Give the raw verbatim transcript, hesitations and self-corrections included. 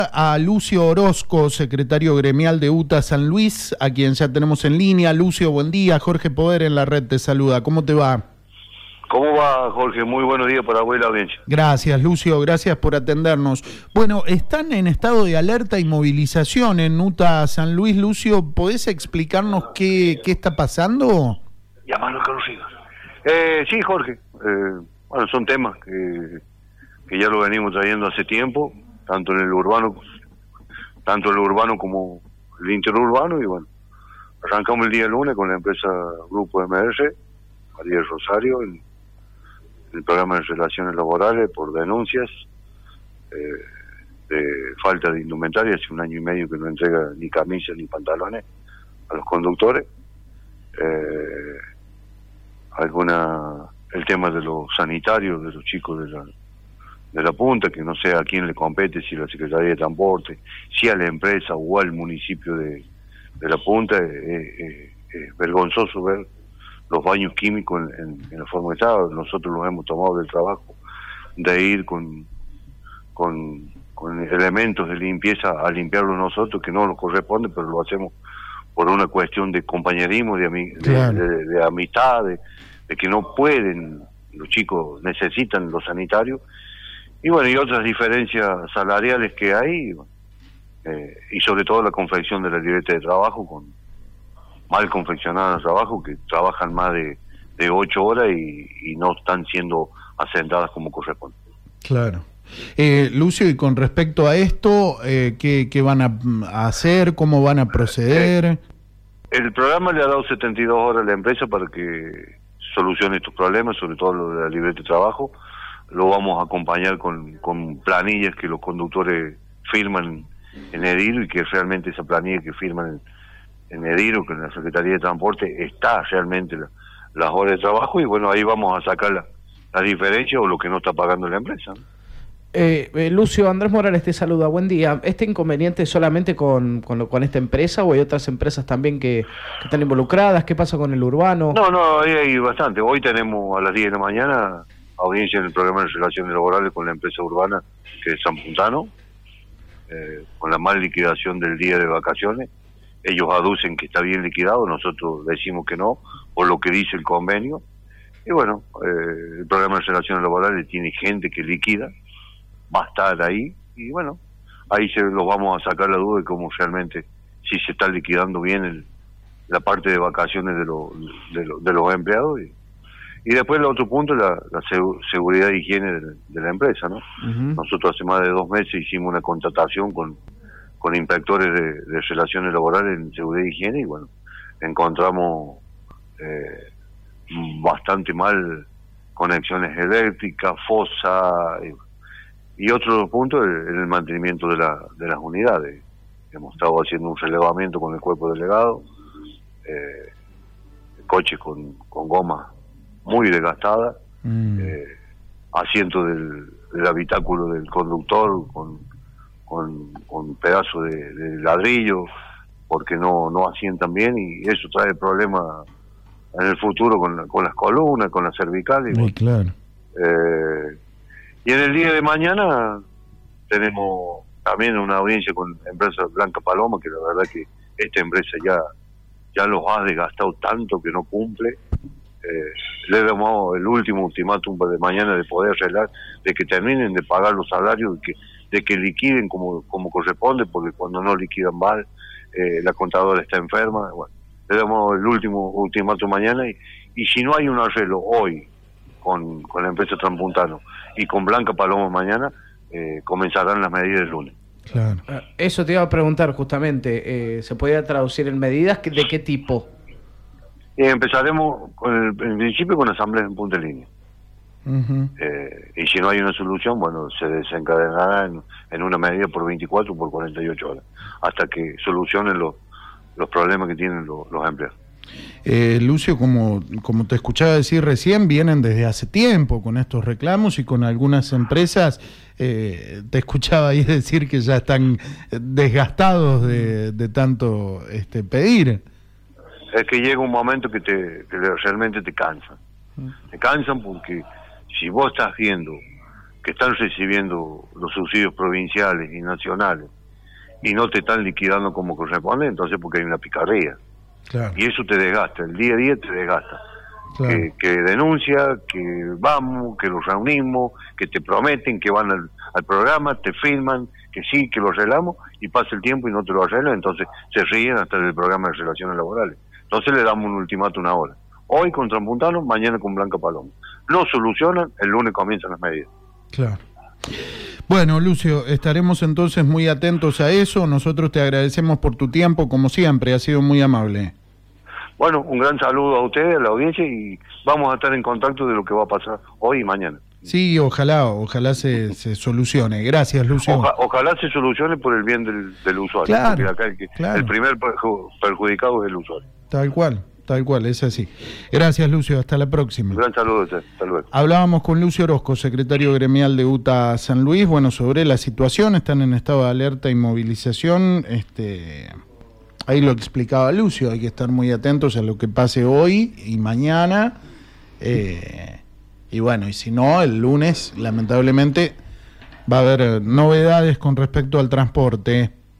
A Lucio Orozco, secretario gremial de U T A San Luis, a quien ya tenemos en línea. Lucio, buen día. Jorge Poder en la red te saluda. ¿Cómo te va? ¿Cómo va, Jorge? Muy buenos días para vos y la audiencia. Gracias, Lucio. Gracias por atendernos. Bueno, están en estado de alerta y movilización en U T A San Luis. Lucio, ¿podés explicarnos qué, qué está pasando? Llamalo, Carlos. Eh, sí, Jorge. Eh, bueno, son temas que, que ya lo venimos trayendo hace tiempo, tanto en el urbano, tanto el urbano como el interurbano, y bueno, arrancamos el día lunes con la empresa Grupo M R, María del Rosario, en el programa de relaciones laborales por denuncias eh, de falta de indumentaria. Hace un año y medio que no entrega ni camisas ni pantalones a los conductores. Eh, alguna el tema de los sanitarios, de los chicos de la de la punta, que no sé a quién le compete, si a la Secretaría de Transporte, si a la empresa o al municipio de, de la punta. Es eh, eh, eh, vergonzoso ver los baños químicos en, en, en la forma de estado. Nosotros los hemos tomado del trabajo de ir con, con, con elementos de limpieza a limpiarlos nosotros, que no nos corresponde, pero lo hacemos por una cuestión de compañerismo, de, ami claro. de, de, de amistad, de, de que no pueden, los chicos necesitan los sanitarios. Y bueno, y otras diferencias salariales que hay, eh, y sobre todo la confección de la libreta de trabajo, con mal confeccionada el trabajo, que trabajan más de, de ocho horas y, y no están siendo asentadas como corresponde. Claro. Eh, Lucio, y con respecto a esto, eh, ¿qué, qué van a, a hacer? ¿Cómo van a proceder? Eh, el programa le ha dado setenta y dos horas a la empresa para que solucione estos problemas, sobre todo lo de la libreta de trabajo. Lo vamos a acompañar con, con planillas que los conductores firman en Ediro, y que realmente esa planilla que firman en, en Ediro, que en la Secretaría de Transporte, está realmente la, las horas de trabajo, y bueno, ahí vamos a sacar la, la diferencia o lo que no está pagando la empresa, ¿no? Eh, eh, Lucio, Andrés Morales te saluda, buen día. ¿Este inconveniente es solamente con, con, lo, con esta empresa o hay otras empresas también que, que están involucradas? ¿Qué pasa con el urbano? No, no, ahí hay bastante. Hoy tenemos a las diez de la mañana audiencia en el programa de relaciones laborales con la empresa urbana, que es San Puntano, eh, con la mal liquidación del día de vacaciones. Ellos aducen que está bien liquidado, nosotros decimos que no, por lo que dice el convenio. Y bueno, eh, el programa de relaciones laborales tiene gente que liquida, va a estar ahí, y bueno, ahí se los vamos a sacar la duda de cómo realmente, si se está liquidando bien el, la parte de vacaciones de, lo, de, lo, de los empleados. Y, y después el otro punto es la, la seguridad e higiene de, de la empresa, ¿no? Uh-huh. Nosotros hace más de dos meses hicimos una contratación con, con inspectores de, de relaciones laborales en seguridad e higiene, y bueno, encontramos eh, bastante mal conexiones eléctricas, fosa, y, y otro punto es el mantenimiento de, la, de las unidades. Hemos estado haciendo un relevamiento con el cuerpo delegado, eh, coches con, con goma muy desgastada, mm. eh, asiento del, del habitáculo del conductor con, con, con pedazos de, de ladrillo, porque no, no asientan bien, y eso trae problemas en el futuro con, con las columnas, con las cervicales. Muy claro. Eh, y en el día de mañana tenemos también una audiencia con la empresa Blanca Paloma, que la verdad que esta empresa ya, ya los ha desgastado tanto que no cumple. Eh, le damos el último ultimátum de mañana de poder arreglar, de que terminen de pagar los salarios, de que, de que liquiden como, como corresponde, porque cuando no liquidan mal, eh, la contadora está enferma. Bueno, le damos el último ultimátum mañana, y, y si no hay un arreglo hoy con, con la empresa Transpuntano y con Blanca Paloma mañana, eh, comenzarán las medidas el lunes. Claro. Eso te iba a preguntar justamente, eh, ¿se podría traducir en medidas? ¿De qué tipo? Eh, empezaremos con el, en principio con asambleas en punta de línea. Uh-huh. eh, y si no hay una solución, bueno, se desencadenará en, en una medida por veinticuatro o por cuarenta y ocho horas, hasta que solucionen los, los problemas que tienen los, los empleados. Eh, Lucio, como, como te escuchaba decir recién, vienen desde hace tiempo con estos reclamos, y con algunas empresas eh, te escuchaba ahí decir que ya están desgastados de, de tanto este, pedir. Es que llega un momento que, te, que realmente te cansan. Te cansan porque si vos estás viendo que están recibiendo los subsidios provinciales y nacionales y no te están liquidando como corresponde, entonces porque hay una picardía. Claro. Y eso te desgasta, el día a día te desgasta. Claro. Que, que denuncia, que vamos, que los reunimos, que te prometen, que van al, al programa, te filman, que sí, que lo arreglamos, y pasa el tiempo y no te lo arreglan, entonces se ríen hasta del programa de relaciones laborales. Entonces le damos un ultimato una hora. Hoy con Transpuntano, mañana con Blanca Paloma. No solucionan, el lunes comienzan las medidas. Claro. Bueno, Lucio, estaremos entonces muy atentos a eso. Nosotros te agradecemos por tu tiempo, como siempre, ha sido muy amable. Bueno, un gran saludo a ustedes, a la audiencia, y vamos a estar en contacto de lo que va a pasar hoy y mañana. Sí, ojalá, ojalá se, se solucione. Gracias, Lucio. Oja, ojalá se solucione por el bien del, del usuario. Claro, acá el, que, claro. el primer perju perjudicado es el usuario. Tal cual, tal cual, es así. Gracias, Lucio, hasta la próxima. Un gran saludo a ustedes, hasta luego. Hablábamos con Lucio Orozco, secretario gremial de U T A San Luis, bueno, sobre la situación, están en estado de alerta y movilización, este... Ahí lo explicaba Lucio, hay que estar muy atentos a lo que pase hoy y mañana. Eh, y bueno, y si no, el lunes, lamentablemente, va a haber novedades con respecto al transporte.